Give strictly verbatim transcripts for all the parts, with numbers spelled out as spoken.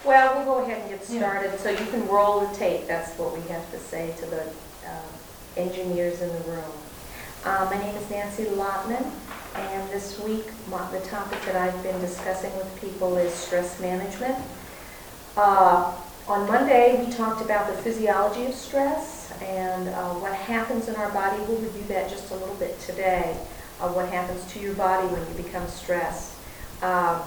Well, we'll go ahead and get started, so you can roll the tape. That's what we have to say to the uh, engineers in the room. Uh, my name is Nancy Lotman, and this week my, the topic that I've been discussing with people is stress management. Uh, on Monday, we talked about the physiology of stress and uh, what happens in our body. We'll review that just a little bit today, uh, what happens to your body when you become stressed. Uh,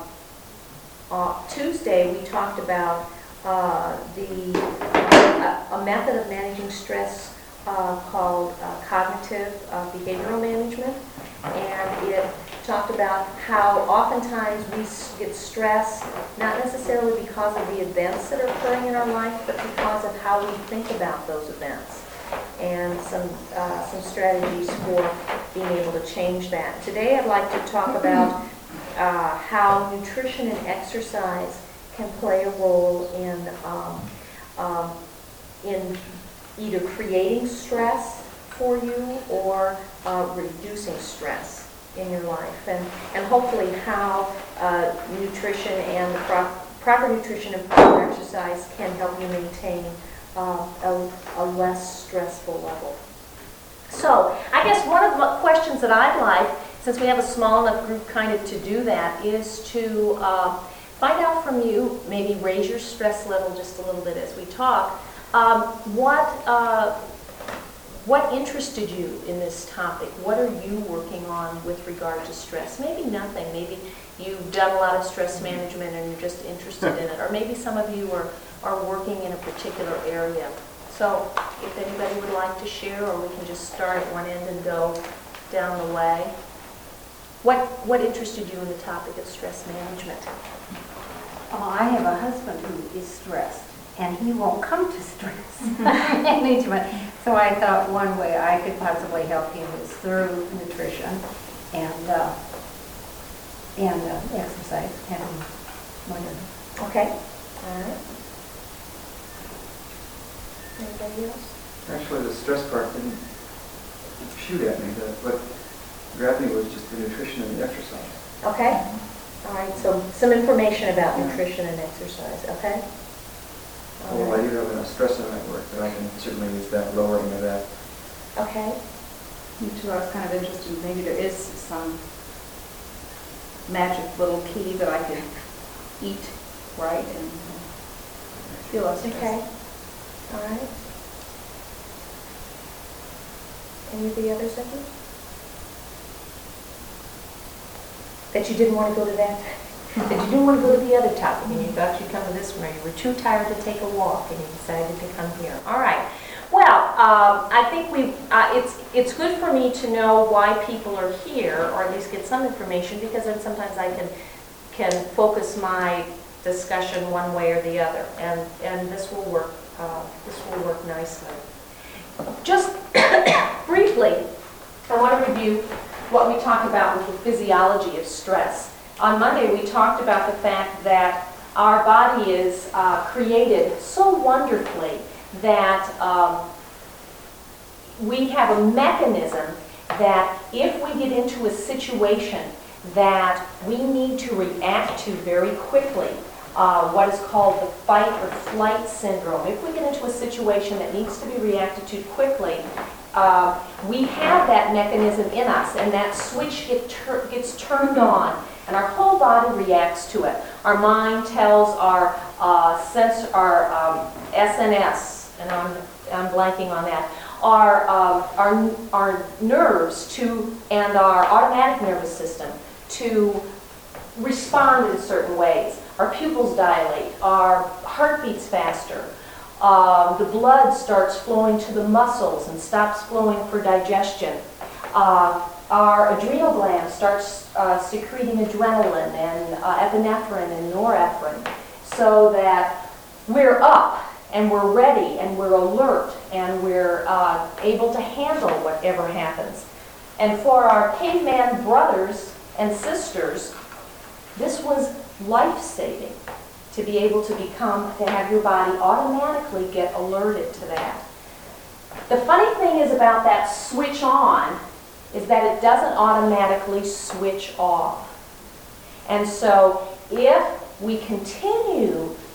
Uh, Tuesday, we talked about uh, the uh, a method of managing stress uh, called uh, cognitive uh, behavioral management, and it talked about how oftentimes we get stressed not necessarily because of the events that are occurring in our life, but because of how we think about those events, and some uh, some strategies for being able to change that. Today, I'd like to talk about Uh, how nutrition and exercise can play a role in um, um, in either creating stress for you or uh, reducing stress in your life, and and hopefully how uh, nutrition and the pro proper nutrition and proper exercise can help you maintain uh, a, a less stressful level. So I guess one of the questions that I'd like, since we have a small enough group kind of to do that, is to uh, find out from you, maybe raise your stress level just a little bit as we talk. Um, what, uh, what interested you in this topic? What are you working on with regard to stress? Maybe nothing. Maybe you've done a lot of stress management and you're just interested in it. Or maybe some of you are, are working in a particular area. So if anybody would like to share, or we can just start at one end and go down the way. What, what interested you in the topic of stress management? Oh, I have a husband who is stressed, and he won't come to stress management. So I thought one way I could possibly help him is through nutrition and uh, and uh, exercise, having whatever. Okay. All right. Anybody else? Actually, the stress part didn't shoot at me. The, what grabbed me was just the nutrition and the exercise. Okay. All right. So some information about nutrition and exercise. Okay. All Well, I right. do have enough stress in my work that I can certainly use that, lowering of that. Okay. Me too. I was kind of interested. Maybe there is some magic little key that I could eat right and feel less stressed. Okay. All right. Any of the others, Becky? That you didn't want to go to that? That you didn't want to go to the other topic, and you thought you'd come to this one, or you were too tired to take a walk, and you decided to come here. All right. Well, um, I think we. Uh, it's it's good for me to know why people are here, or at least get some information, because then sometimes I can can focus my discussion one way or the other, and and this will work. Uh, this will work nicely. Just briefly, I want to review what we talked about with the physiology of stress. On Monday, we talked about the fact that our body is uh, created so wonderfully that um, we have a mechanism that if we get into a situation that we need to react to very quickly, Uh, what is called the fight or flight syndrome. If we get into a situation that needs to be reacted to quickly, uh, we have that mechanism in us, and that switch get tur gets turned on, and our whole body reacts to it. Our mind tells our uh, sense, our um, S N S, and I'm, I'm blanking on that, our, um, our, our nerves to, and our automatic nervous system to respond in certain ways. Our pupils dilate, our heart beats faster, um, the blood starts flowing to the muscles and stops flowing for digestion. Uh, our adrenal gland starts uh, secreting adrenaline and uh, epinephrine and norepinephrine, so that we're up and we're ready and we're alert and we're uh, able to handle whatever happens. And for our caveman brothers and sisters, this was life-saving, to be able to become, to have your body automatically get alerted to that. The funny thing is about that switch on is that it doesn't automatically switch off. And so if we continue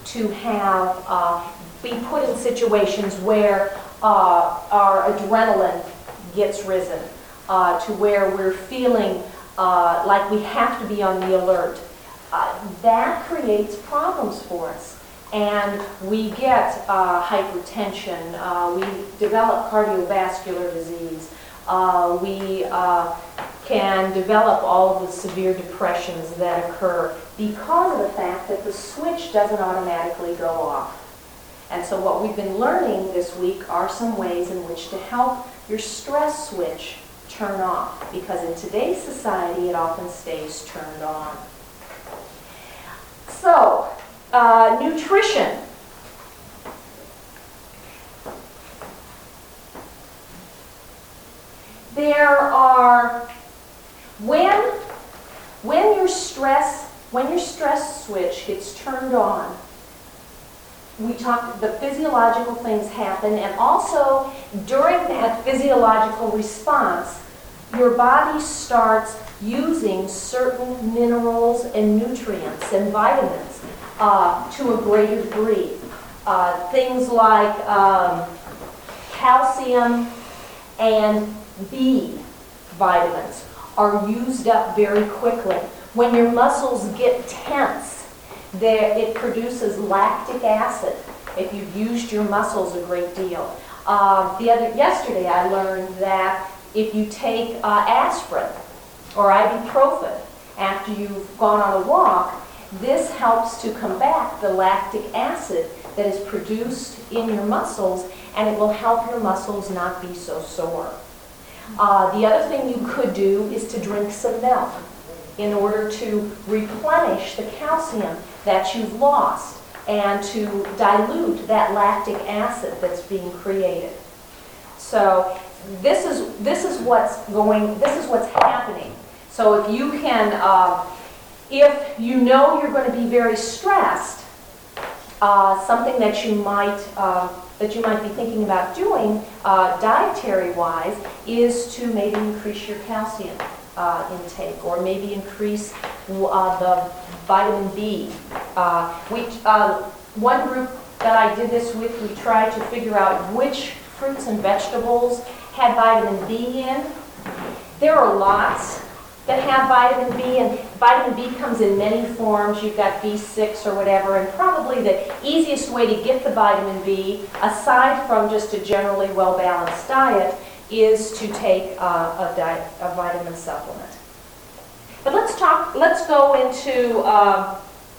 to have, uh, be put in situations where uh, our adrenaline gets risen, uh, to where we're feeling uh, like we have to be on the alert. Uh, that creates problems for us. And we get uh, hypertension, uh, we develop cardiovascular disease, uh, we uh, can develop all of the severe depressions that occur because of the fact that the switch doesn't automatically go off. And so what we've been learning this week are some ways in which to help your stress switch turn off, because in today's society it often stays turned on. So, uh, nutrition. There are, when, when your stress, when your stress switch gets turned on, we talked, the physiological things happen, and also during that physiological response, your body starts using certain minerals and nutrients and vitamins uh, to a greater degree. Uh, things like um, calcium and B vitamins are used up very quickly. When your muscles get tense, there, it produces lactic acid if you've used your muscles a great deal. Uh, the other, yesterday I learned that if you take uh, aspirin or ibuprofen after you've gone on a walk, this helps to combat the lactic acid that is produced in your muscles, and it will help your muscles not be so sore. Uh, the other thing you could do is to drink some milk in order to replenish the calcium that you've lost and to dilute that lactic acid that's being created. So this is this is what's going. This is what's happening. So if you can, uh, if you know you're going to be very stressed, uh, something that you might uh, that you might be thinking about doing, uh, dietary-wise, is to maybe increase your calcium uh, intake, or maybe increase uh, the vitamin B. Uh, we, uh, one group that I did this with, we tried to figure out which fruits and vegetables had vitamin B in. There are lots that have vitamin B, and vitamin B comes in many forms. You've got B six or whatever, and probably the easiest way to get the vitamin B, aside from just a generally well-balanced diet, is to take uh, a, diet, a vitamin supplement. But let's talk, let's go into, uh,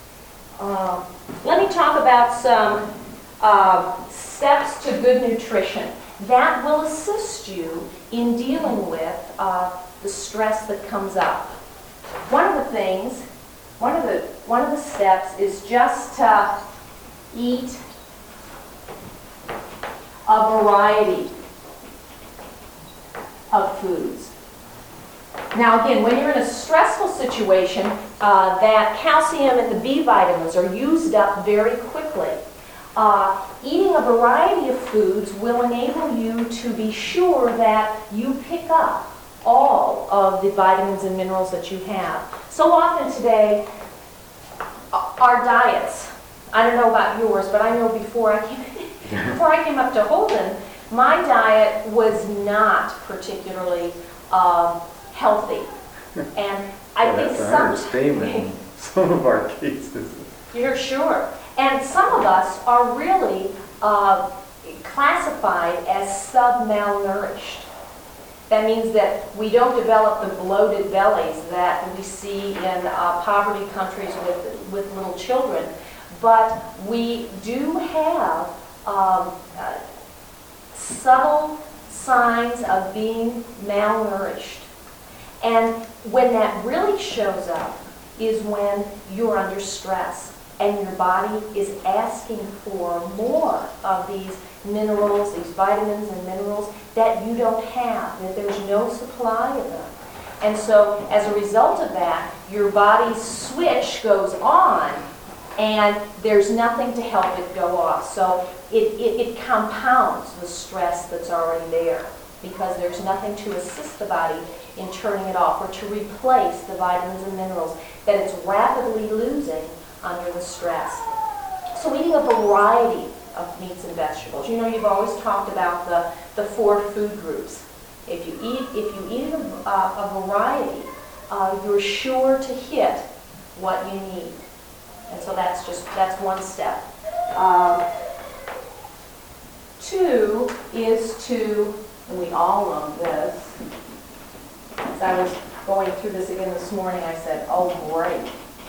uh, let me talk about some uh, steps to good nutrition that will assist you in dealing with uh, the stress that comes up. One of the things, one of the, one of the steps is just to eat a variety of foods. Now again, when you're in a stressful situation, uh, that calcium and the B vitamins are used up very quickly. Uh, eating a variety of foods will enable you to be sure that you pick up all of the vitamins and minerals that you have. So often today, our diets, I don't know about yours, but I know before I came, before I came up to Holden, my diet was not particularly um, healthy. And I Well, think that's an some... understatement in some of our cases. You're sure. And some of us are really uh, classified as submalnourished. That means that we don't develop the bloated bellies that we see in uh, poverty countries with, with little children. But we do have um, uh, subtle signs of being malnourished. And when that really shows up is when you're under stress and your body is asking for more of these minerals, these vitamins and minerals that you don't have, that there's no supply of them. And so as a result of that, your body's switch goes on and there's nothing to help it go off. So it, it, it compounds the stress that's already there because there's nothing to assist the body in turning it off or to replace the vitamins and minerals that it's rapidly losing under the stress. So eating a variety of meats and vegetables. You know, you've always talked about the, the four food groups. If you eat, if you eat a, a variety, uh, you're sure to hit what you need. And so that's just, that's one step. Um, two is to, and we all know this, as I was going through this again this morning, I said, oh great.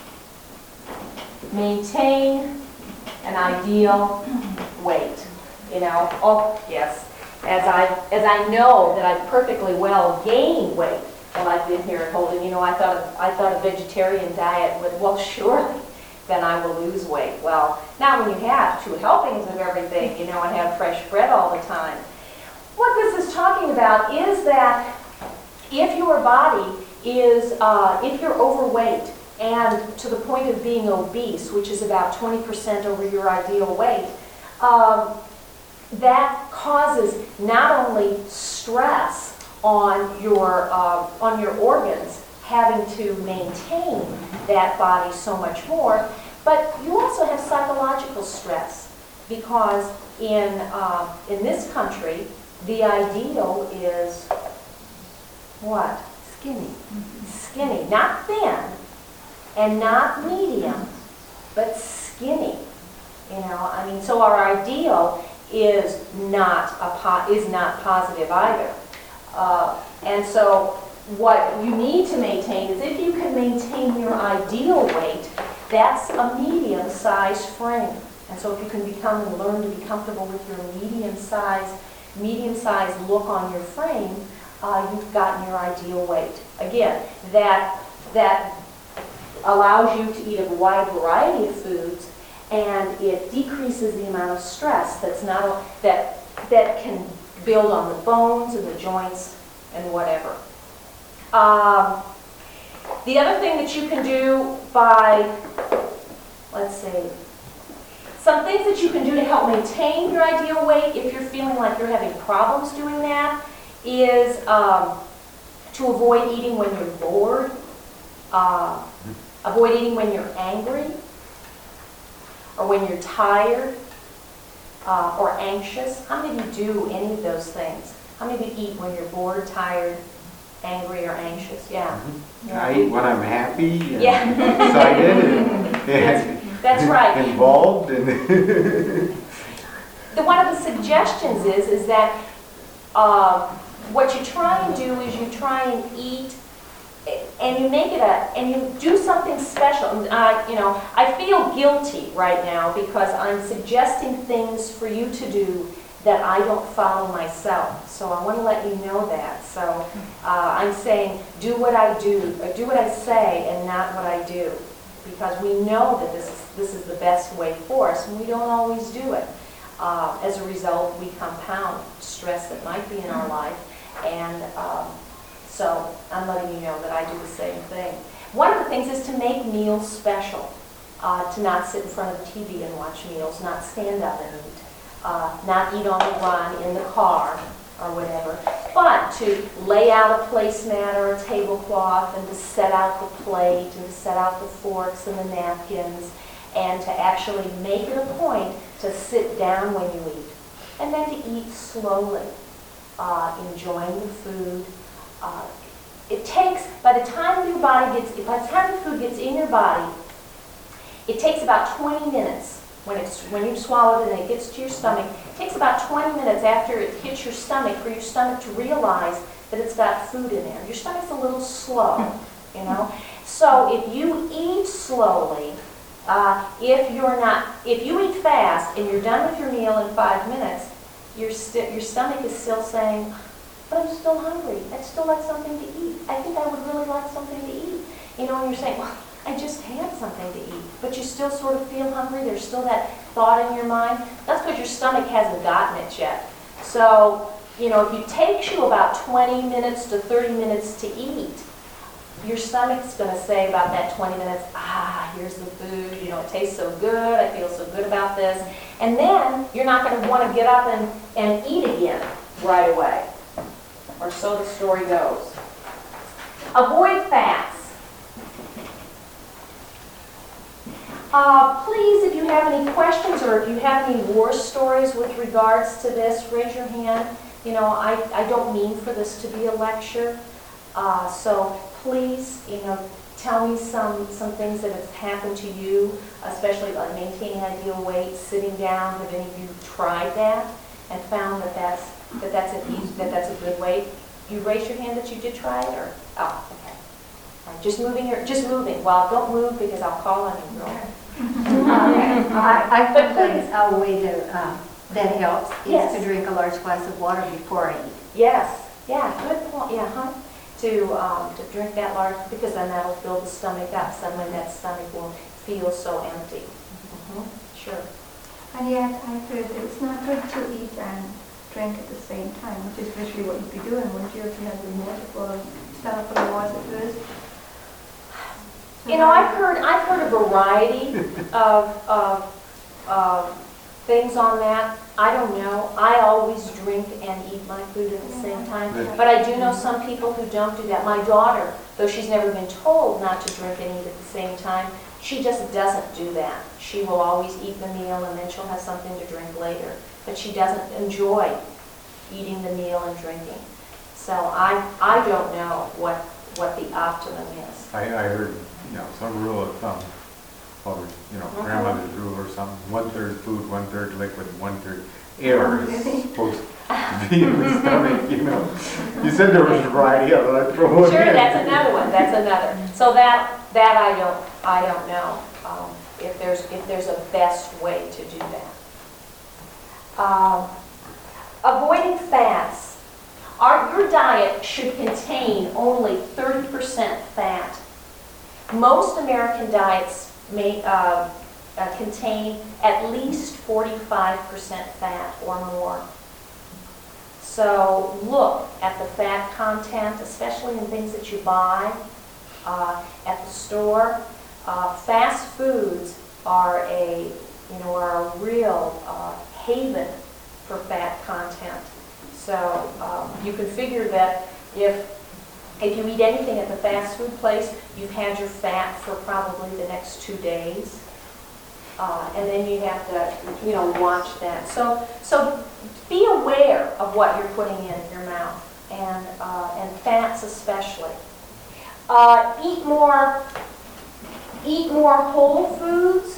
Maintain an ideal weight. You know, oh yes, as I as I know that I perfectly well gained weight while I've been here at Holden. You know, I thought of, I thought a vegetarian diet would, well, surely then I will lose weight. Well, not when you have two helpings of everything, you know, and have fresh bread all the time. What this is talking about is that if your body is, uh, if you're overweight and to the point of being obese, which is about twenty percent over your ideal weight, um, that causes not only stress on your, uh, on your organs, having to maintain that body so much more, but you also have psychological stress because in, uh, in this country, the ideal is what? Skinny. Skinny, not thin and not medium, but skinny. You know, I mean, so our ideal is not a po is not positive either. Uh, and so what you need to maintain is if you can maintain your ideal weight, that's a medium-sized frame. And so if you can become and learn to be comfortable with your medium-sized, medium-sized look on your frame, uh, you've gotten your ideal weight. Again, that that allows you to eat a wide variety of foods, and it decreases the amount of stress that's not that that can build on the bones and the joints and whatever. Um, the other thing that you can do by, let's see, some things that you can do to help maintain your ideal weight if you're feeling like you're having problems doing that is um, to avoid eating when you're bored, uh, avoid eating when you're angry, or when you're tired, uh, or anxious. How many of you do any of those things? How many of you eat when you're bored, tired, angry, or anxious? Yeah. Mm-hmm. I eat when I'm happy and Yeah. excited and, and That's right. involved. And The, one of the suggestions is, is that uh, what you try and do is you try and eat and you make it a, and you do something special. And I, you know, I feel guilty right now because I'm suggesting things for you to do that I don't follow myself. So I want to let you know that. So uh, I'm saying, do what I do, or do what I say, and not what I do, because we know that this is this is the best way for us, and we don't always do it. Uh, as a result, we compound stress that might be in our life, and. Um, So I'm letting you know that I do the same thing. One of the things is to make meals special, uh, to not sit in front of the T V and watch meals, not stand up and eat, uh, not eat on the run in the car or whatever, but to lay out a placemat or a tablecloth and to set out the plate and to set out the forks and the napkins and to actually make it a point to sit down when you eat and then to eat slowly, uh, enjoying the food. Uh, it takes, by the time your body gets, by the time the food gets in your body, it takes about twenty minutes when it's when you swallow it and it gets to your stomach. It takes about twenty minutes after it hits your stomach for your stomach to realize that it's got food in there. Your stomach's a little slow, you know. So if you eat slowly, uh, if you're not, if you eat fast and you're done with your meal in five minutes, your st your stomach is still saying, but I'm still hungry. I'd still like something to eat. I think I would really like something to eat. You know, and you're saying, well, I just had something to eat. But you still sort of feel hungry. There's still that thought in your mind. That's because your stomach hasn't gotten it yet. So, you know, if it takes you about twenty minutes to thirty minutes to eat, your stomach's going to say about that twenty minutes, ah, here's the food. You know, it tastes so good. I feel so good about this. And then you're not going to want to get up and, and eat again right away. Or so the story goes. Avoid fats. Uh, Please, if you have any questions or if you have any war stories with regards to this, raise your hand. You know, I, I don't mean for this to be a lecture, uh, so please, you know, tell me some, some things that have happened to you, especially like maintaining ideal weight, sitting down. Have any of you tried that and found that that's, that that's a, that that's a good way? You raise your hand that you did try it, or, oh, okay. All right, just moving your, just moving. Well, don't move because I'll call on you, girl. Okay. I, I But think that a way to, um, that helps is Yes. to drink a large glass of water before I eat. Yes, yeah, good point, yeah, huh? To, um, to drink that large, because then that'll fill the stomach up, suddenly that stomach will feel so empty. Mhm, sure. And yet, I've heard that it's not good to eat and drink at the same time, which is literally what you'd be doing, wouldn't you, if you had the water full, stomach full of water first? You know, I've heard, I've heard a variety of, of, of things on that. I don't know. I always drink and eat my food at the same time. But I do know some people who don't do that. My daughter, though she's never been told not to drink and eat at the same time, she just doesn't do that. She will always eat the meal and then she'll have something to drink later. But she doesn't enjoy eating the meal and drinking. So I, I don't know what, what the optimum is. I, I heard, you know, some rule of thumb, or, you know, Mhm. grandmother's rule or something, one-third food, one-third liquid, one-third air is supposed to be in the stomach, you know. You said there was a variety of it, I throw one in. Sure, that's another one, that's another. So that, that I don't, I don't know, um, if there's, if there's a best way to do that. Um, Avoiding fats. Our, your diet should contain only thirty percent fat. Most American diets may uh, uh, contain at least forty-five percent fat or more. So look at the fat content, especially in things that you buy uh, at the store. Uh, fast foods are a, you know, are a real uh, haven for fat content. So um, you can figure that if if you eat anything at the fast food place, you've had your fat for probably the next two days. Uh, and then you have to, you know, watch that. So, so be aware of what you're putting in your mouth, and uh, and fats especially. Uh, eat more, eat more whole foods.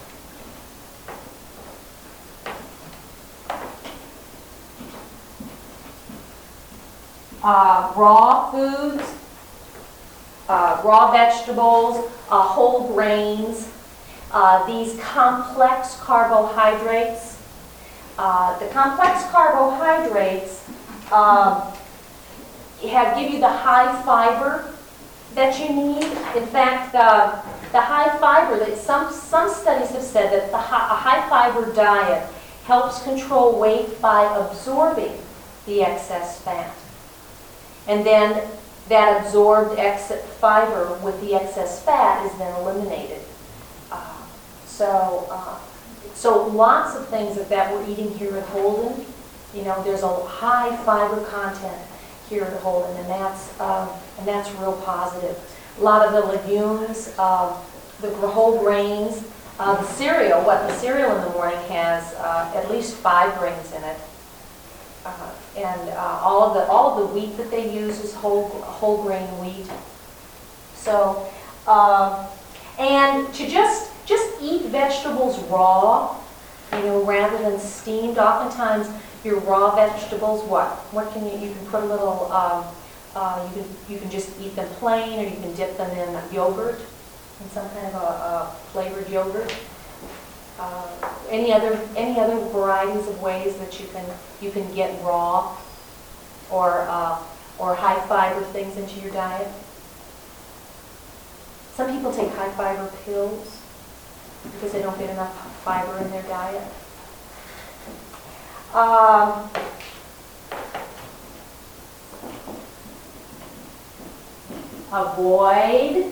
Uh, raw foods, uh, raw vegetables, uh, whole grains. Uh, these complex carbohydrates. Uh, the complex carbohydrates um, have give you the high fiber that you need. In fact, uh, the high fiber, that some, some studies have said that the high, a high fiber diet helps control weight by absorbing the excess fat. And then that absorbed excess fiber with the excess fat is then eliminated. Uh, so, uh, so lots of things that, that we're eating here at Holden, you know, there's a high fiber content here at Holden, and that's um, and that's real positive. A lot of the legumes, uh, the whole grains, uh, the cereal. What the cereal in the morning has uh, at least five grains in it. Uh, and uh, all of the all of the wheat that they use is whole whole grain wheat. So, um, and to just just eat vegetables raw, you know, rather than steamed. Oftentimes, your raw vegetables, what what can you you can put a little um, uh, you can you can just eat them plain, or you can dip them in yogurt, in some kind of a, a flavored yogurt. Uh, any other any other varieties of ways that you can you can get raw or uh, or high fiber things into your diet? Some people take high fiber pills because they don't get enough fiber in their diet. Um, avoid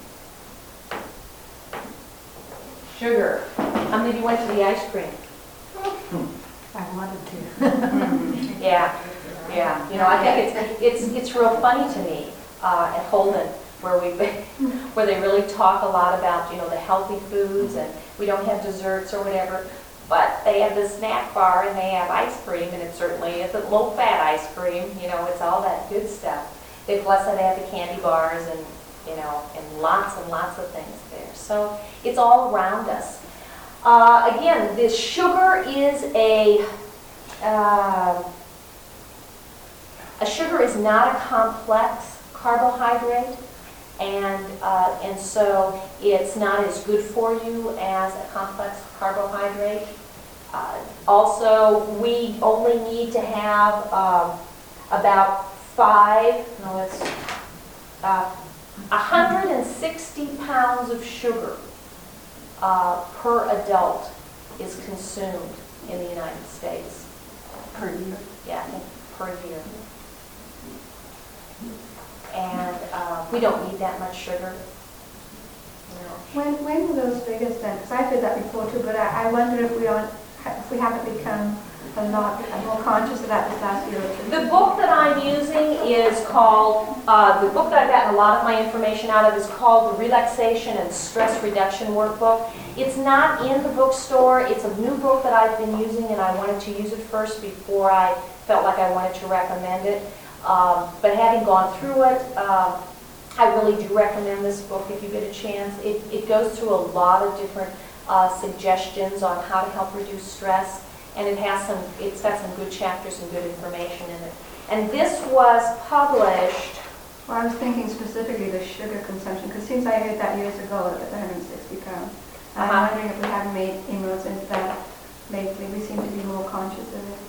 sugar. How many of you went to the ice cream? I wanted to. Yeah, yeah. You know, I think it's it's it's real funny to me uh, at Holden where we, where they really talk a lot about, you know, the healthy foods, and we don't have desserts or whatever. But they have the snack bar and they have ice cream, and it certainly isn't low-fat ice cream, you know, it's all that good stuff. They plus they have the candy bars and, you know, and lots and lots of things there. So it's all around us. Uh, again, this sugar is a, uh, a sugar is not a complex carbohydrate, and, uh, and so it's not as good for you as a complex carbohydrate. Uh, also, we only need to have um, about five, no, it's uh, one hundred sixty pounds of sugar uh, per adult is consumed in the United States. Per year. Yeah, I think per year. And uh, we don't need that much sugar. No. When, when were those figures then? Because I've heard that before too, but I, I wonder if we aren't, if we haven't become a lot more conscious of that this last year or two. The book that I'm using is called, uh, the book that I've gotten a lot of my information out of is called the Relaxation and Stress Reduction Workbook. It's not in the bookstore. It's a new book that I've been using, and I wanted to use it first before I felt like I wanted to recommend it. Um, but having gone through it, um, I really do recommend this book if you get a chance. It, it goes through a lot of different uh, suggestions on how to help reduce stress, and it has some, it's got some good chapters and good information in it. And this was published. Well, I was thinking specifically the sugar consumption, because since I heard that years ago, that one hundred sixty pounds. And Uh-huh. I'm wondering if we haven't made inroads into that lately. We seem to be more conscious of it.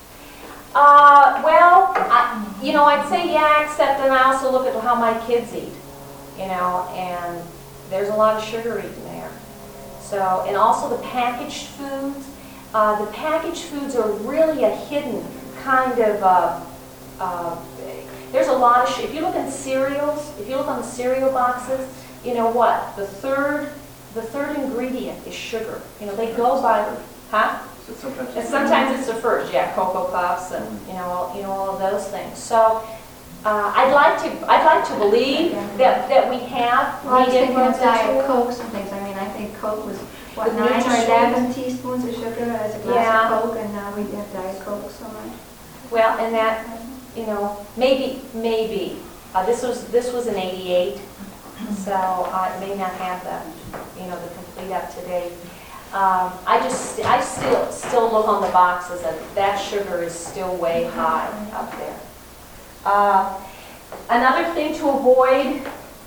Uh, well, I, you know, I'd say yeah, except then I also look at how my kids eat, you know, and there's a lot of sugar eaten there. So, and also the packaged foods. Uh, the packaged foods are really a hidden kind of, uh, uh, there's a lot of, if you look in cereals, if you look on the cereal boxes, you know what, the third, the third ingredient is sugar. You know, they go by, huh? So sometimes. And sometimes it's the first, yeah, Cocoa Puffs and, you know, all- you know, all of those things. So, uh, I'd like to, I'd like to believe that, that we have Well, I was made thinking of inroads Diet into it. Cokes and things. I mean, I think Coke was, what, The nine or Nutri-Sweet. eleven teaspoons of sugar as a glass Yeah. of Coke, and now we have Diet Coke so much. Well, and that, you know, maybe, maybe, uh, this was, this was in eighty-eight, so uh, it may not have the, you know, the complete up-to-date. Um, I just, I still, still look on the boxes, and that sugar is still way high up there. Uh, another thing to avoid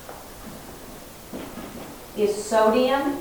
is sodium.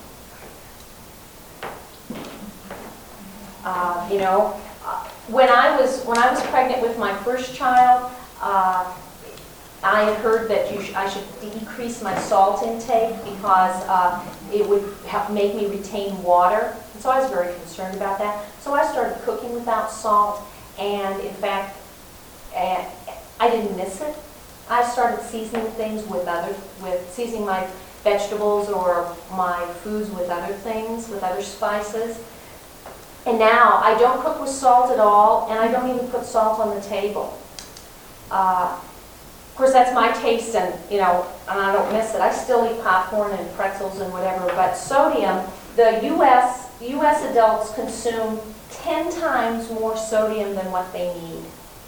Uh, you know, uh, when I was when I was pregnant with my first child, uh, I had heard that you sh I should decrease my salt intake because uh, it would help make me retain water. And so I was very concerned about that. So I started cooking without salt, and in fact, uh, I didn't miss it. I started seasoning things with other with seasoning my vegetables or my foods with other things, with other spices. And now I don't cook with salt at all, and I don't even put salt on the table. Uh, of course, that's my taste, and you know, and I don't miss it. I still eat popcorn and pretzels and whatever, but sodium, the U S U S adults consume ten times more sodium than what they need.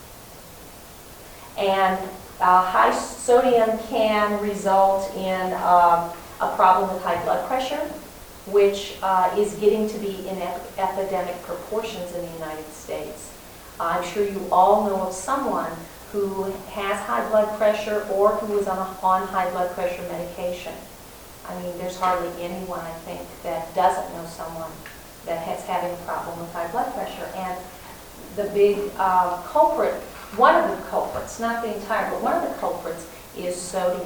And uh, high sodium can result in um, a problem with high blood pressure, which uh, is getting to be in ep epidemic proportions in the United States. I'm sure you all know of someone who has high blood pressure or who is on, a, on high blood pressure medication. I mean, there's hardly anyone, I think, that doesn't know someone that has having a problem with high blood pressure. And the big uh, culprit, one of the culprits, not the entire, but one of the culprits is sodium.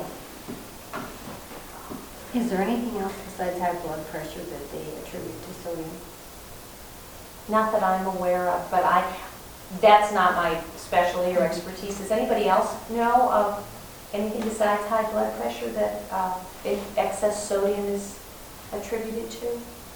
Is there anything else besides high blood pressure that they attribute to sodium? Not that I'm aware of, but I, that's not my specialty or expertise. Does anybody else know of anything besides high blood pressure that uh, excess sodium is attributed to?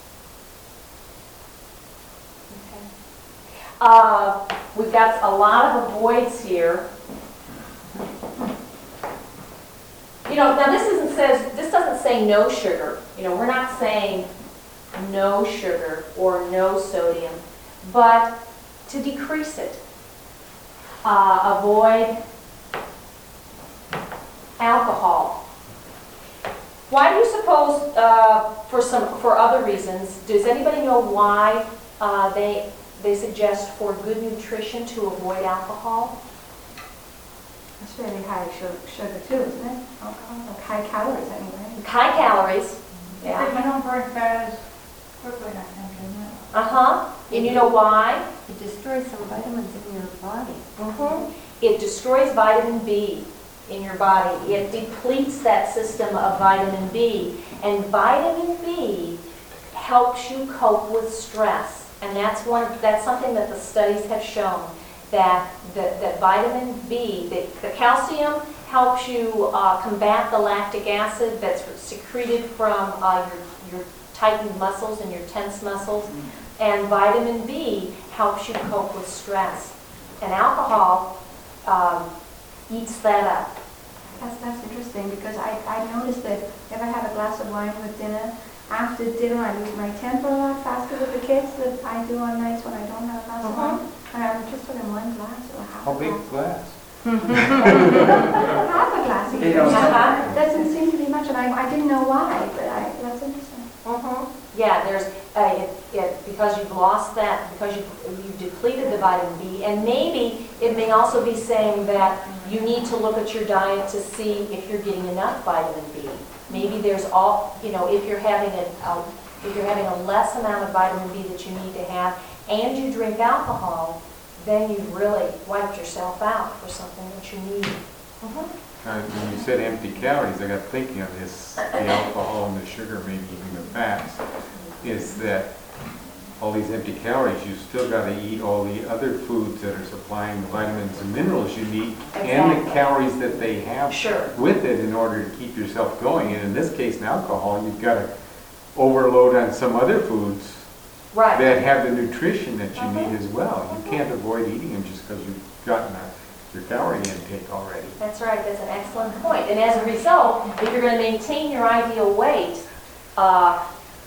Okay. Uh, we've got a lot of avoids here. You know, now this isn't says, this doesn't say no sugar. You know, we're not saying no sugar or no sodium, but to decrease it. Uh, avoid alcohol. Why do you suppose, uh, for some, for other reasons, does anybody know why uh, they, they suggest for good nutrition to avoid alcohol? It's really high sugar, sugar too, isn't it? Alcohol, like high calories anyway. High calories. Yeah. You don't burn fat as quickly, I think, isn't it? Uh-huh. And you know why? It destroys some vitamins in your body. Mm-hmm. It destroys vitamin B in your body. It depletes that system of vitamin B. And vitamin B helps you cope with stress. And that's one. That's something that the studies have shown, that that, that vitamin B, the, the calcium helps you uh, combat the lactic acid that's secreted from uh, your, your tightened muscles and your tense muscles. And vitamin B helps you cope with stress. And alcohol um, eats that up. That's, that's interesting because I, I noticed that if I have a glass of wine with dinner, after dinner I lose my temper a lot faster with the kids than I do on nights when I don't have a glass of Uh-huh. wine. And I'm just putting one glass or half How a big glass. glass? Half a glass Eight even. ounces. Uh-huh. Doesn't seem to be much, and I, I didn't know why, but I, that's interesting. Mhm. Yeah, there's, uh, it, it, because you've lost that, because you've, you've depleted the vitamin B, and maybe it may also be saying that you need to look at your diet to see if you're getting enough vitamin B. Maybe there's all, you know, if you're having a, a if you're having a less amount of vitamin B that you need to have, and you drink alcohol, then you've really wiped yourself out for something that you need. Mhm. Uh, When you said empty calories, I got thinking of this, the alcohol and the sugar, maybe even the fats, is that all these empty calories, you still got to eat all the other foods that are supplying the vitamins and minerals you need, and the Exactly. calories that they have Sure. with it in order to keep yourself going. And in this case, in alcohol, you've got to overload on some other foods Right. that have the nutrition that you need as well. You can't avoid eating them just because you've gotten a, your calorie intake already. That's right, that's an excellent point. And as a result, if you're going to maintain your ideal weight, uh,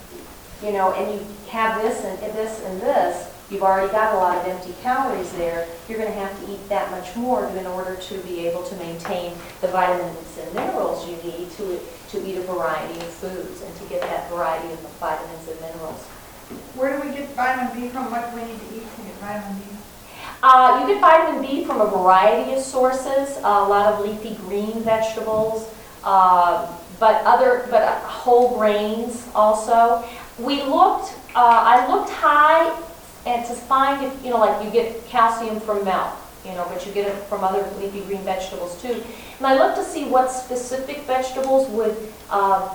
you know, and you have this and this and this, you've already got a lot of empty calories there, you're going to have to eat that much more in order to be able to maintain the vitamins and minerals you need to, to eat a variety of foods and to get that variety of vitamins and minerals. Where do we get vitamin B from? What do we need to eat to get vitamin B? Uh, you get vitamin B from a variety of sources, a lot of leafy green vegetables, uh, but other, but uh, whole grains also. We looked, uh, I looked high and to find if, you know, like you get calcium from milk, you know, but you get it from other leafy green vegetables too. And I looked to see what specific vegetables would, uh,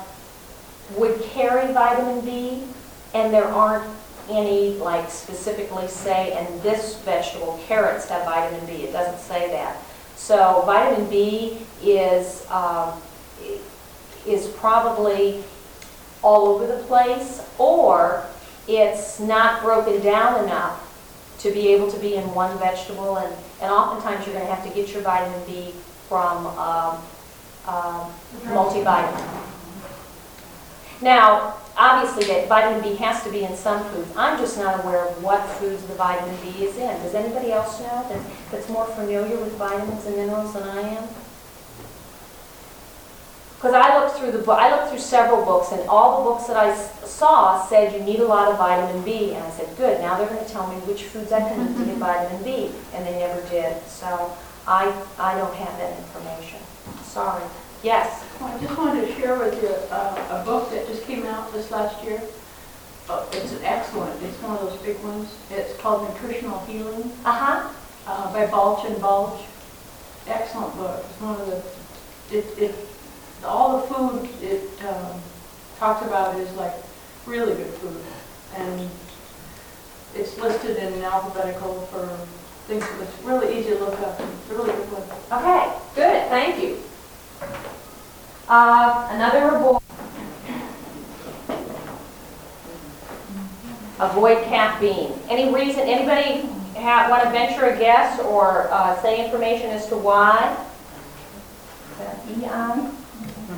would carry vitamin B, and there aren't any like specifically say, and this vegetable, carrots, have vitamin B. It doesn't say that. So vitamin B is um, is probably all over the place, or it's not broken down enough to be able to be in one vegetable, and, and oftentimes you're going to have to get your vitamin B from um, um, multivitamin. Now, obviously, that vitamin B has to be in some foods. I'm just not aware of what foods the vitamin B is in. Does anybody else know that, that's more familiar with vitamins and minerals than I am? Because I looked through the book, I looked through several books, and all the books that I s- saw said you need a lot of vitamin B. And I said, good, now they're going to tell me which foods I can eat to get vitamin B. And they never did. So I, I don't have that information. Sorry. Yes? Well, I just wanted to share with you uh, a book that just came out this last year. Uh, It's an excellent, it's one of those big ones. It's called Nutritional Healing Uh-huh. uh, by Balch and Bulge. Excellent book. It's one of the, it, it, all the food it um, talks about is like really good food. And it's listed in alphabetical for things, it's really easy to look up. It's a really good book. Okay, good, thank you. Uh, another avoid. Avoid caffeine. Any reason, anybody ha want to venture a guess or uh, say information as to why? Is that E on?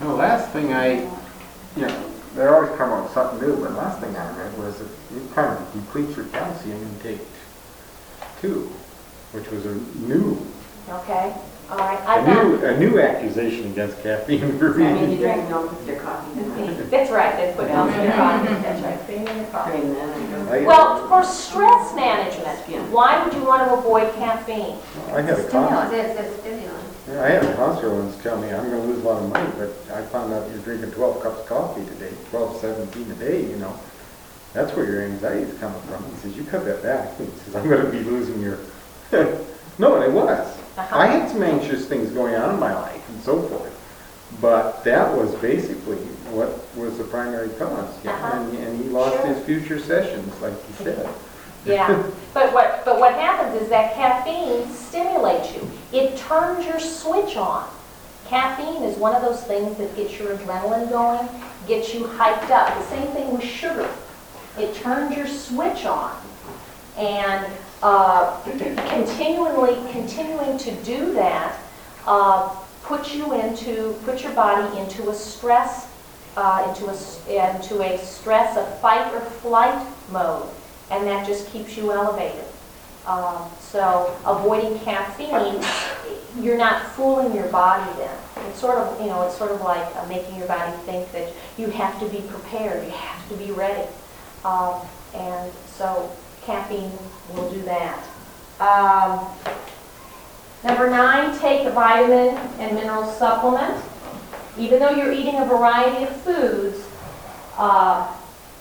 The last thing I, you know, they always come up with something new, but last thing I read was that it kind of depletes your calcium intake too, which was a new, Okay, all right. I a got- new, a new accusation against caffeine for I mean, me. you drink milk with your coffee, then That's right, they put milk in your coffee, that's right, cream in your coffee. cream then and go. I- Well, for stress management, why would you want to avoid caffeine? I had a Stimulant, counselor, it's a stimulant. I had a counselor once tell me I'm gonna lose a lot of money, but I found out you're drinking twelve cups of coffee today, twelve, seventeen a day, you know. That's where your anxiety is coming from. He says, you cut that back. He says, I'm gonna be losing your, no, and it was. Uh-huh. I had some anxious things going on in my life and so forth, but that was basically what was the primary cause. Yeah, Uh-huh. and, and he lost Sure. his future sessions, like he said. Yeah, but what, but what happens is that caffeine stimulates you. It turns your switch on. Caffeine is one of those things that gets your adrenaline going, gets you hyped up. The same thing with sugar. It turns your switch on. And uh, continually, continuing to do that uh, puts you into, puts your body into a stress, uh, into a, s- into a stress, a fight or flight mode. And that just keeps you elevated. Um, so avoiding caffeine, you're not fooling your body then. It's sort of, you know, it's sort of like uh, making your body think that you have to be prepared, you have to be ready. Um, and so caffeine will do that. Um, number nine, take a vitamin and mineral supplement. Even though you're eating a variety of foods, uh,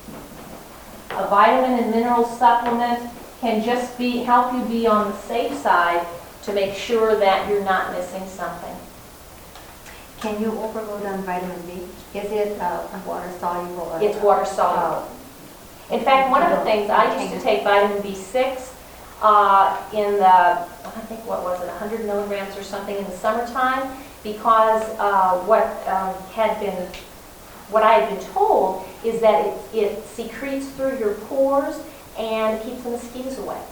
a vitamin and mineral supplement can just be, help you be on the safe side to make sure that you're not missing something. Can you overload on vitamin B? Is it uh, water soluble? or- It's water soluble. In fact, one of the things, I used to take vitamin B six uh, in the, I think, what was it, one hundred milligrams or something in the summertime, because uh, what um, had been, what I had been told is that it, it secretes through your pores and keeps the mosquitoes away.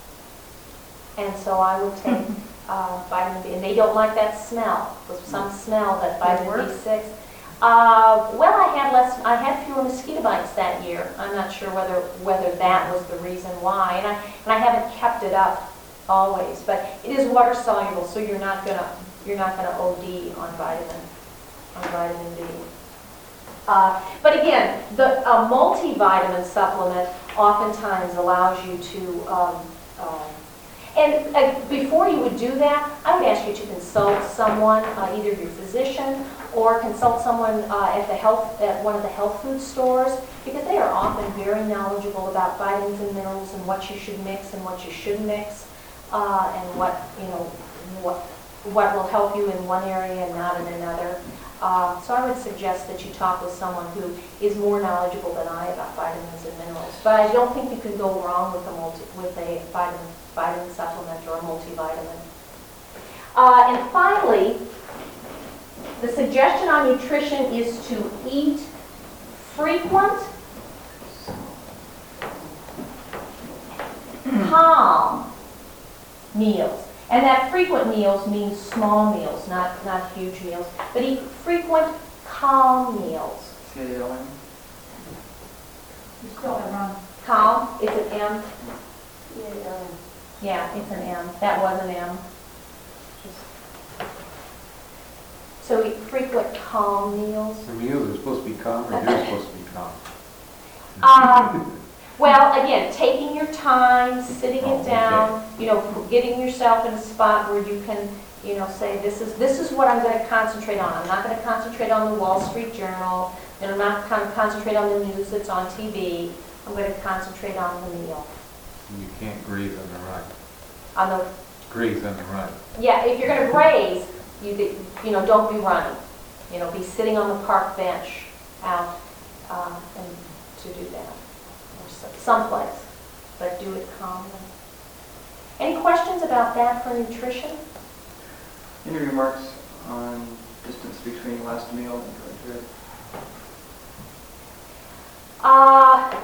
And so I would take uh, vitamin B, and they don't like that smell. There's some smell that vitamin B six. Uh, well, I had less, I had fewer mosquito bites that year. I'm not sure whether whether that was the reason why, and I and I haven't kept it up always. But it is water soluble, so you're not gonna you're not gonna O D on vitamin on vitamin B. Uh, but again, the a multivitamin supplement oftentimes allows you to, um, um, and uh, before you would do that, I would ask you to consult someone, uh, either your physician or consult someone uh, at the health, at one of the health food stores, because they are often very knowledgeable about vitamins and minerals and what you should mix and what you shouldn't mix, uh, and what, you know, what, what will help you in one area and not in another. Uh, so I would suggest that you talk with someone who is more knowledgeable than I about vitamins and minerals. But I don't think you can go wrong with a multi, with a vitamin, vitamin supplement or a multivitamin. Uh, and finally, the suggestion on nutrition is to eat frequent, calm meals. And that frequent meals means small meals, not, not huge meals. But eat frequent, calm meals. C A L M? You spelled it wrong. Calm, it's an M. Yeah, it's an M. That was an M. So eat frequent, calm meals. The meals are supposed to be calm, or they're supposed to be calm. Uh, well, again, taking your time, sitting Oh, it okay. down, you know, getting yourself in a spot where you can, you know, say, this is this is what I'm going to concentrate on. I'm not going to concentrate on the Wall Street Journal, and I'm not going to concentrate on the news that's on T V. I'm going to concentrate on the meal. You can't graze on the run. On the, Graze on the run. yeah, if you're going to graze, you you know, don't be running. You know, be sitting on the park bench out uh, and to do that. Someplace, but do it calmly. Any questions about that for nutrition? Any remarks on distance between last meal and going to bed? Uh,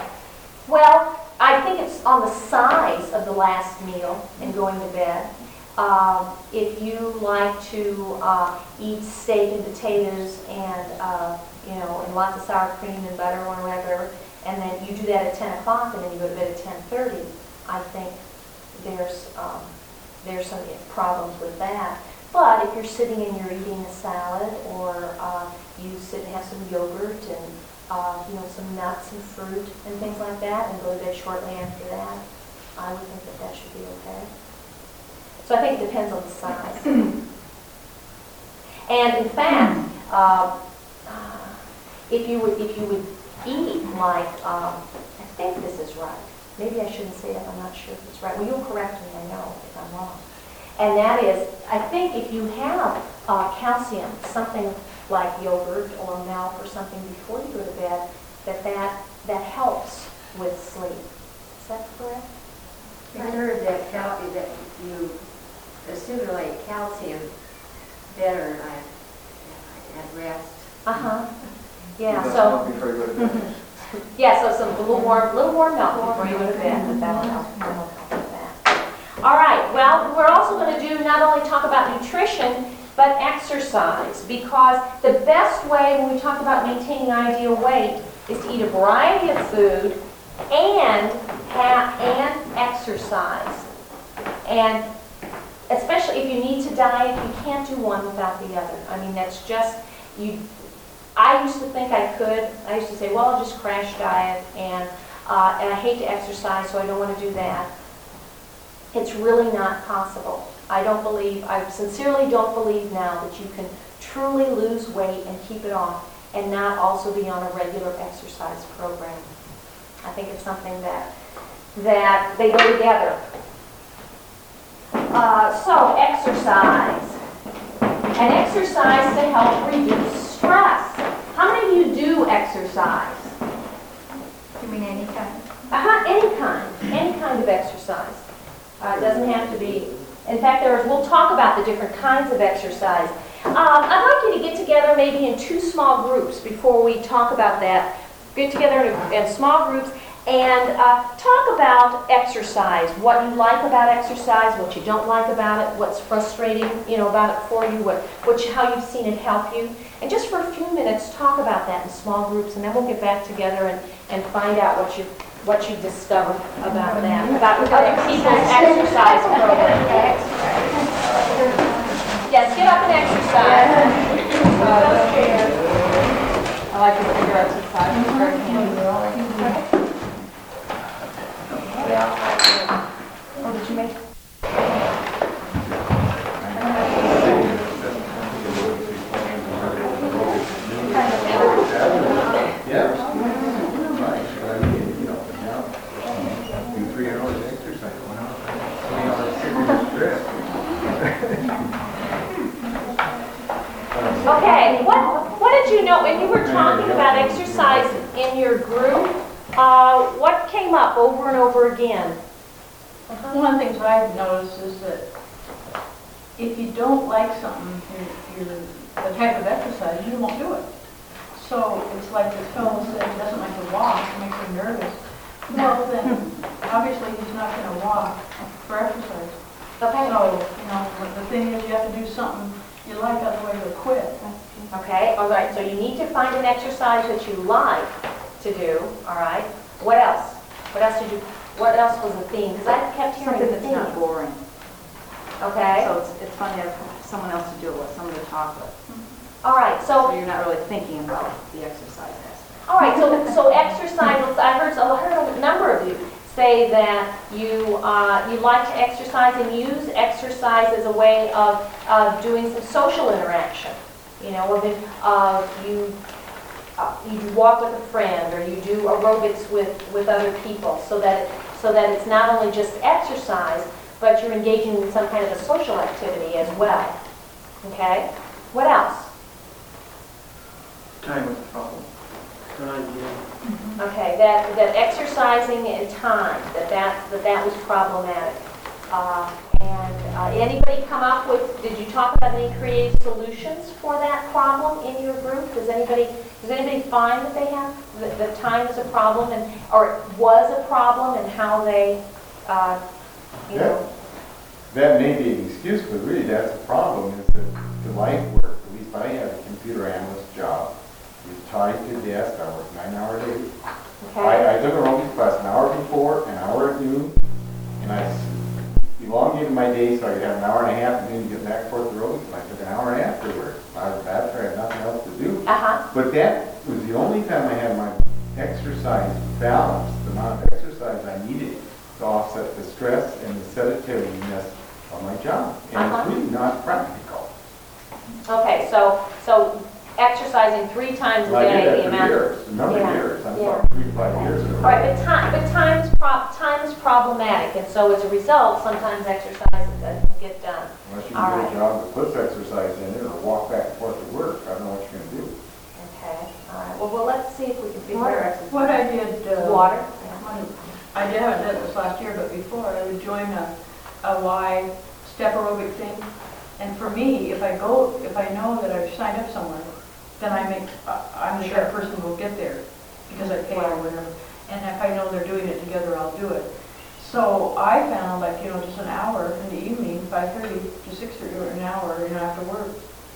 well, I think it's on the size of the last meal and going to bed. Um, If you like to uh, eat steak and potatoes and, uh, you know, and lots of sour cream and butter or whatever, and then you do that at ten o'clock and then you go to bed at ten thirty, I think there's, um, there's some problems with that. But if you're sitting and you're eating a salad, or uh, you sit and have some yogurt and, uh, you know, some nuts and fruit and things like that, and go to bed shortly after that, I would think that that should be okay. So I think it depends on the size. And in fact, uh, uh, if you would, if you would eat like, um, I think this is right. Maybe I shouldn't say that. I'm not sure if it's right. Well, you'll correct me. I know if I'm wrong. And that is, I think if you have uh, calcium, something like yogurt or milk or something before you go to bed, that that, that helps with sleep. Is that correct? I heard that cal, that you assimilate calcium better at, at rest. Uh-huh. Yeah, That's so, not before you go to bed. yeah, so some little warm, little warm milk before you go to bed, but that'll help, that'll help with that. All right, well, we're also going to do, not only talk about nutrition, but exercise, because the best way when we talk about maintaining ideal weight is to eat a variety of food and have, and exercise. And especially if you need to diet, you can't do one without the other. I mean, that's just, you. I used to think I could. I used to say, well, I'll just crash diet, and, uh, and I hate to exercise, so I don't want to do that. It's really not possible. I don't believe, I sincerely don't believe now that you can truly lose weight and keep it off and not also be on a regular exercise program. I think it's something that, that they go together. Uh, so, exercise. And exercise to help reduce stress. How many of you do exercise? You mean any kind? Uh-huh, any kind. Any kind of exercise. Uh, it doesn't have to be. In fact, there is, we'll talk about the different kinds of exercise. Um, I'd like you to get together maybe in two small groups before we talk about that. Get together in, in small groups and uh, talk about exercise, what you like about exercise, what you don't like about it, what's frustrating, you know, about it for you, what, what you, how you've seen it help you. And just for a few minutes, talk about that in small groups, and then we'll get back together and, and find out what you what you discovered about that, about other people's exercise program. Yes, get up and exercise. I like to figure out exercise, it's very handy. Oh, did you make? Three hours exercise, one hour, three hours sitting stress. Okay, what, what did you know, when you were talking about exercise in your group, uh, what came up over and over again? One of the things I've noticed is that if you don't like something, you're, you're, the type of exercise, you won't do it. So it's like this fellow said, he doesn't like to walk, it makes him nervous. Well, then, obviously, he's not going to walk for exercise. Okay. So, you know, but the thing is, you have to do something you like, otherwise you'll quit. Okay, all right, so you need to find an exercise that you like to do, all right? What else? What else did you, what else was the theme? Because I kept hearing Something the that's not theme. boring. Okay, So it's, it's fun to have someone else to do it with, someone to talk with. all right, So so, you're not really thinking about the exercise aspect. all right, so, so exercise, I heard, I heard a number of you say that you, uh, you like to exercise and use exercise as a way of, of doing some social interaction. You know, or that, uh, you, uh, you walk with a friend, or you do aerobics with, with other people, so that, it, so that it's not only just exercise, but you're engaging in some kind of a social activity as well. Okay? What else? Time was the problem. Okay, that, that exercising and time, that that, that, that was problematic. Uh, and uh, anybody come up with, did you talk about any creative solutions for that problem in your group? Does anybody, does anybody find that they have, that, that time is a problem, and or was a problem, and how they, uh, you know? that may be an excuse, but really that's a problem, is that the life work, at least I have a computer analyst job. You're tied to the desk, I work nine hours a day. Okay? I, I took a aerobics class an hour before, an hour at noon, and I s- elongated my day so I could have an hour and a half and then get back forth to aerobics, and I took an hour afterwards. I was after I had nothing else to do. Uh-huh. But that was the only time I had my exercise balanced, the amount of exercise I needed to offset the stress and the sedentariness of my job. And Uh-huh. it's really not practical. Okay, so, so exercising three times a And I did day, that the for amount. years, a number Yeah, of years, I'm yeah. talking three to five years ago. All right, but time, but time's pro, time is problematic, and so as a result, sometimes exercise doesn't get done. Unless you All can right. get a job that puts exercise in it or walk back and forth to work, I don't know what you're gonna do. Okay, all right, well, well, let's see if we can figure What out. what I did, uh, Water? when- I did- haven't done this last year, but before, I would join a, a Y step aerobic thing. And for me, if I go, if I know that I've signed up somewhere, then I make, I- I'm the kind of person who will get there because I pay or whatever. And if I know they're doing it together, I'll do it. So I found like, you know, just an hour in the evening, five thirty to six thirty, or an hour, you know, after work.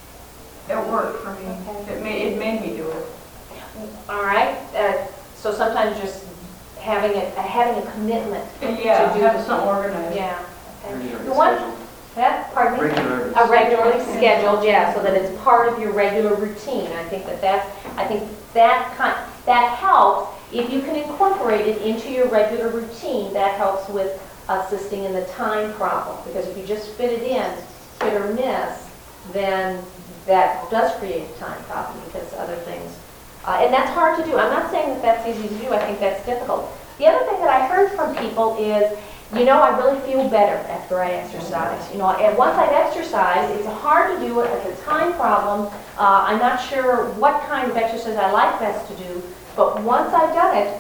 It worked for me. Okay. It made, it made me do it. All right, uh, so sometimes just having a, having a commitment. Yeah, To do have the- something organized. Yeah, okay. Regularly The one, scheduled. that, pardon me? Regularly. A regularly scheduled, yeah, so that it's part of your regular routine. I think that that's, I think that kind, that helps. If you can incorporate it into your regular routine, that helps with assisting in the time problem. Because if you just fit it in, hit or miss, then that does create a time problem because other things, uh, and that's hard to do. I'm not saying that that's easy to do, I think that's difficult. The other thing that I heard from people is, you know, I really feel better after I exercise. You know, and once I've exercised, it's hard to do it, it's a time problem. Uh, I'm not sure what kind of exercise I like best to do, but once I've done it,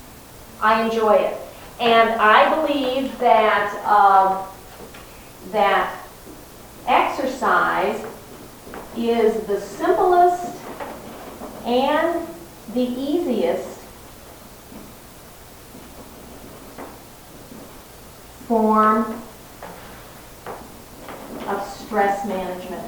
I enjoy it. And I believe that, um, that exercise is the simplest and the easiest form of stress management.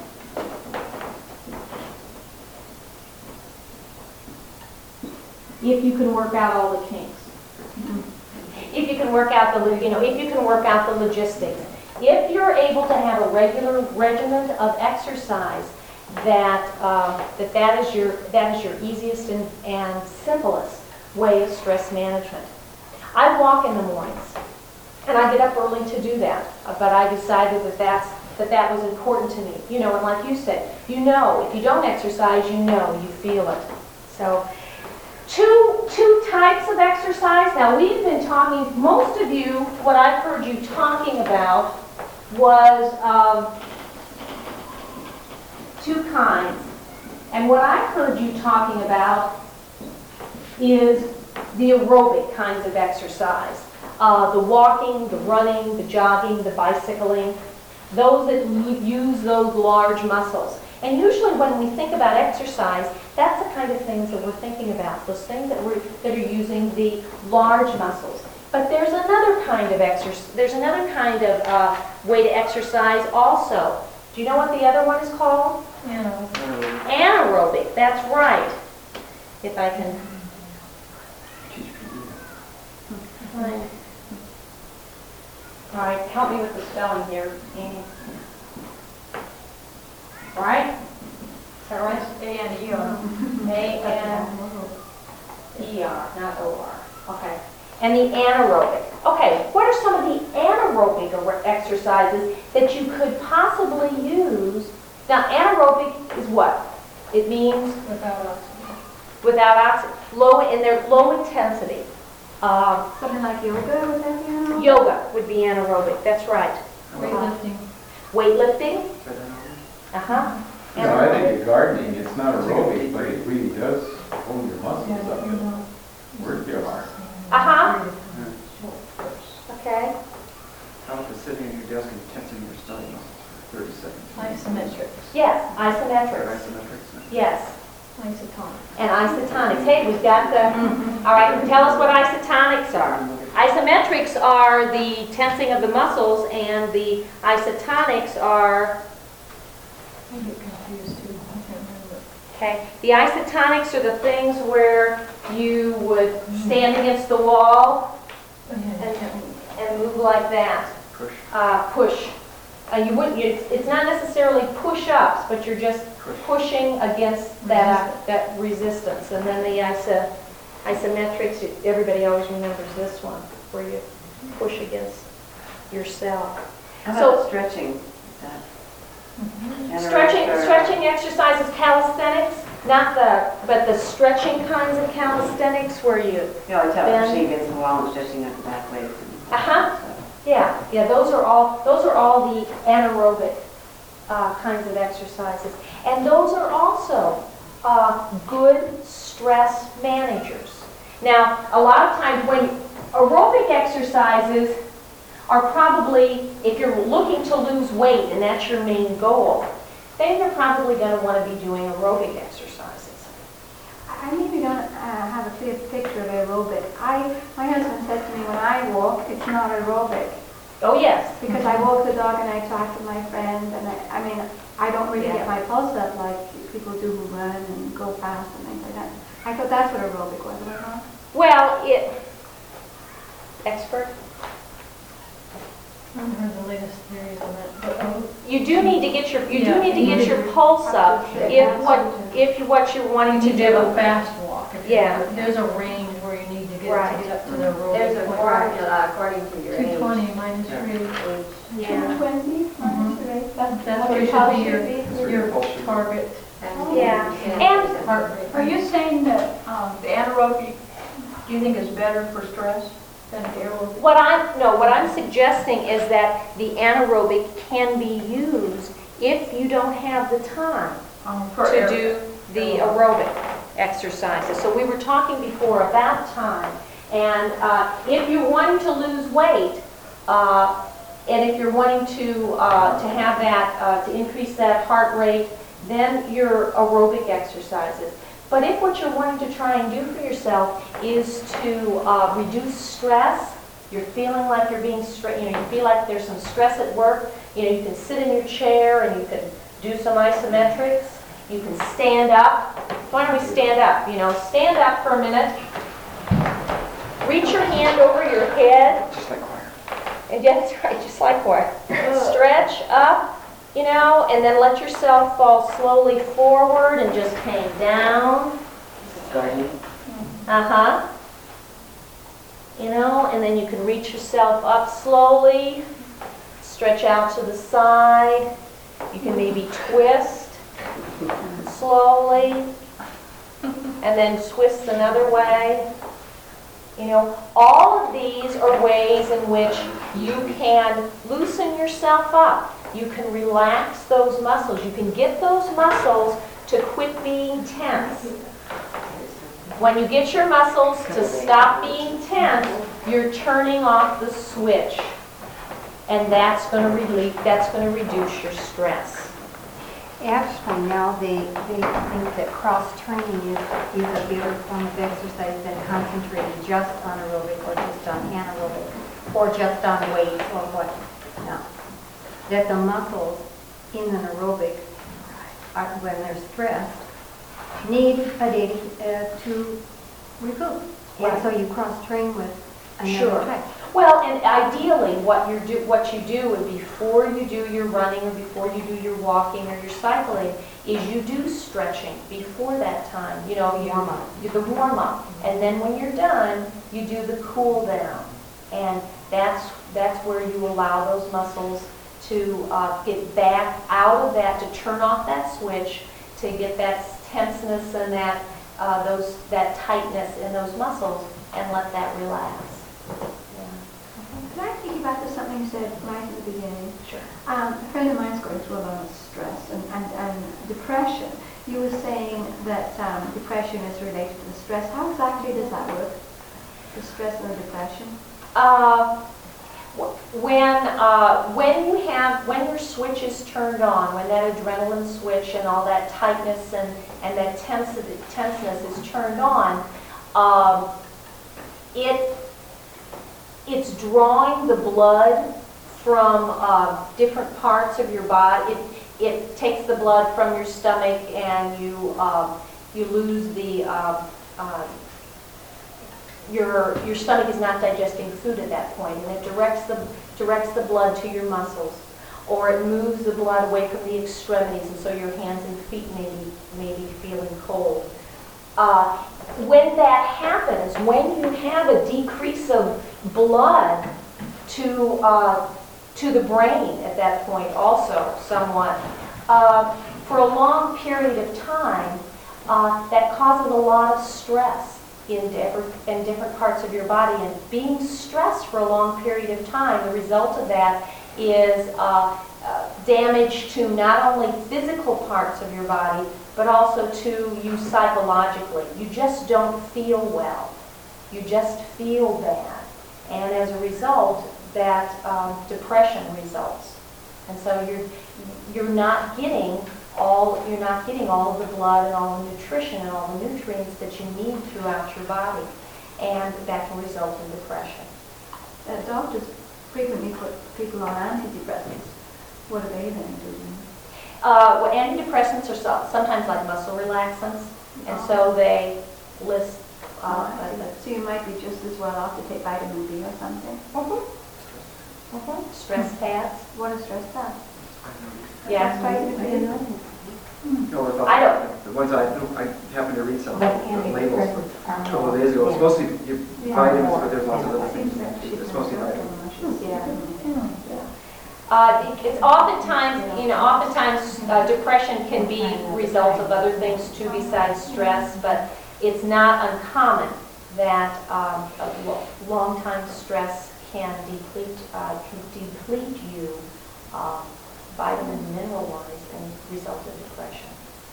If you can work out all the kinks. If you can work out the, lo- you know, if you can work out the logistics. If you're able to have a regular regimen of exercise, that, uh, that that is your, that is your easiest and, and simplest way of stress management. I walk in the mornings, and I get up early to do that, uh, but I decided that that's, that that was important to me. You know, and like you said, you know, if you don't exercise, you know, you feel it. So, two, two types of exercise. Now, we've been talking, most of you, what I've heard you talking about was um, two kinds. And what I've heard you talking about is the aerobic kinds of exercise. Uh, the walking, the running, the jogging, the bicycling, those that l- use those large muscles. And usually when we think about exercise, that's the kind of things that we're thinking about, those things that we're that are using the large muscles. But there's another kind of exercise, there's another kind of uh, way to exercise also. Do you know what the other one is called? Yeah. Anaerobic, that's right. If I can Teach people. find. All right, help me with the spelling here, Amy. All right? Is that right? A N E R. A N E R, not O R. Okay. And the anaerobic. Okay, what are some of the anaerobic er- exercises that you could possibly use? Now, anaerobic is what? It means Without oxygen. without oxygen, low, and they're low intensity. Um, Something like yoga, would that be anaerobic? yoga would be anaerobic, that's right. Weightlifting. Weightlifting, Is that anaerobic? uh-huh. You know, I think of gardening, it's not aerobic, but it really does hold your muscles up and work you hard. Uh-huh, Yeah. okay. How about sitting at your desk and tensing your stomach muscles for thirty seconds? Isometric. Yes, Is that isometrics, isometrics? yes. Isotonic. And isotonics, hey, we've got the, all right, tell us what isotonics are. Isometrics are the tensing of the muscles, and the isotonics are, I get confused too, I can't remember. okay, the isotonics are the things where you would stand against the wall Oh, yeah, and, yeah. and move like that. Push, Uh, push. Uh, you wouldn't, you, it's not necessarily push-ups, but you're just push. pushing against that, that resistance. And then the iso, isometrics, everybody always remembers this one, where you push against yourself. How So- about stretching? Is that- anaerobic Stretching, or- stretching exercises, calisthenics, not the, but the stretching kinds of calisthenics where you, Yeah, I tell Then- pushing against the wall and stretching out the back legs. and uh-huh, stuff. yeah, yeah, those are all, those are all the anaerobic uh, kinds of exercises. And those are also uh, good stress managers. Now, a lot of times when aerobic exercises are probably, if you're looking to lose weight and that's your main goal, then you're probably going to want to be doing aerobic exercises. I maybe don't uh, have a clear picture of aerobic. I, my husband said to me, when I walk, it's not aerobic. Oh, yes. Because I walk the dog and I talk to my friends, and I, I mean, I don't really Yeah. get my pulse up like people do who run and go fast and things like that. I thought that's what aerobic was, am I wrong? Well, it, expert? I haven't heard the latest theories on that, but, um, You do need to get your, you do Yeah. need to get your pulse up if what, if what you're wanting you to need to have a do. fast walk. if you- Yeah. There's a range where you need to get Right. to get up to the aerobic. There's a formula according to your Two age. twenty minus Yeah. three. Yeah. two twenty, Mhm. right? That's That's what what your should pulse be your, should be. That's what your your pulse should be. target Yeah. And- heart rate. Are you saying that um, the anaerobic, do you think is better for stress than the aerobic? What I'm, no, what I'm suggesting is that the anaerobic can be used if you don't have the time Um, for to aer- do the aerobic exercises. So we were talking before about time, and uh, if you're wanting to lose weight, uh, and if you're wanting to uh, to have that, uh, to increase that heart rate, then your aerobic exercises. But if what you're wanting to try and do for yourself is to uh, reduce stress, you're feeling like you're being stressed, you know, you feel like there's some stress at work, you know, you can sit in your chair and you can do some isometrics. You can stand up. Why don't we stand up? You know, stand up for a minute. Reach your hand over your head. Just like choir. And yeah, that's right, just like what? Stretch up, you know, and then let yourself fall slowly forward and just hang down. Gardening. Uh-huh. You know, and then you can reach yourself up slowly. Stretch out to the side. You can maybe twist slowly, and then twist another way. You know, all of these are ways in which you can loosen yourself up. You can relax those muscles. You can get those muscles to quit being tense. When you get your muscles to stop being tense, you're turning off the switch. And that's going to relieve, that's going to reduce your stress. Actually, now they, they think that cross-training is, is a better form of exercise than concentrating just on aerobic or just on anaerobic or just on weight or what. No. That the muscles in an aerobic, are, when they're stressed, need a day uh, to recoup. And so you cross-train with Sure. another type. Well, and ideally, what you do, what you do is before you do your running or before you do your walking or your cycling, is you do stretching before that time. You know, you Warm up. do the warm up, and then when you're done, you do the cool down, and that's that's where you allow those muscles to uh, get back out of that, to turn off that switch, to get that tenseness and that uh, those that tightness in those muscles, and let that relax. Can I piggyback to something you said right at the beginning? Sure. Um, a friend of mine's going through a lot of stress and, and, and depression. You were saying that um, depression is related to the stress. How exactly does that work? The stress and the depression? Uh, wh- when uh, when you have when your switch is turned on, when that adrenaline switch and all that tightness and and that tensity, tenseness is turned on, um, it it's drawing the blood from uh, different parts of your body. It, it takes the blood from your stomach, and you uh, you lose the uh, uh, your your stomach is not digesting food at that point, and it directs the directs the blood to your muscles, or it moves the blood away from the extremities, and so your hands and feet may be, may be feeling cold. Uh, when that happens, when you have a decrease of blood to uh, to the brain at that point, also somewhat, uh, for a long period of time, uh, that causes a lot of stress in different, in different parts of your body. And being stressed for a long period of time, the result of that is uh, uh, damage to not only physical parts of your body, but also to you psychologically. You just don't feel well. You just feel bad. And as a result, that um, depression results. And so you're, you're not getting all, you're not getting all of the blood and all the nutrition and all the nutrients that you need throughout your body. And that can result in depression. Uh, doctors frequently put people on antidepressants. What are they then doing? Uh, well, antidepressants are so, sometimes like muscle relaxants, and so they list. Uh, Oh, uh, so you might be just as well off to take vitamin B or something. mhm, mhm, stress pads. What is stress pads? Yeah. That's vitamin B. No, it's not- I don't- The ones I, I happened to read some But of the labels antidepressants are a couple of more- days ago. It's yeah. supposed to be you- Yeah. vitamins, but there's lots of Yeah. other things. It's mostly vitamins. Uh, it- it's oftentimes, you know, oftentimes uh, depression can be a result of other things too besides stress, but it's not uncommon that um, a lo- long-time stress can deplete, uh, can deplete you uh, vitamin and mineral-wise and result in depression.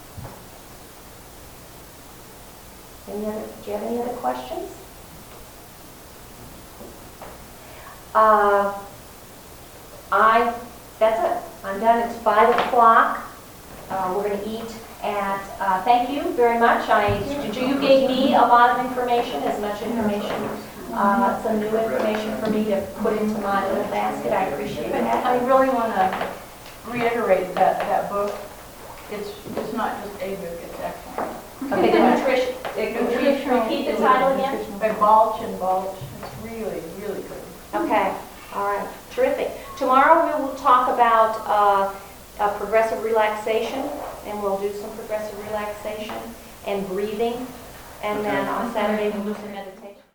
Any other, do you have any other questions? Uh, I, that's it. I'm done. It's five o'clock. Uh, we're going to eat at, uh, thank you very much. I, you gave me a lot of information, as much information, uh, some new information for me to put into my little basket. I appreciate And that. I really want to reiterate that, that book, it's, it's not just a book, it's excellent. Okay, the nutrition, uh, re- repeat the title again? By Balch and Balch, it's really, really good. Okay, all right, terrific. Tomorrow we will talk about uh, uh, progressive relaxation, and we'll do some progressive relaxation and breathing. And then on Saturday we'll do some meditation.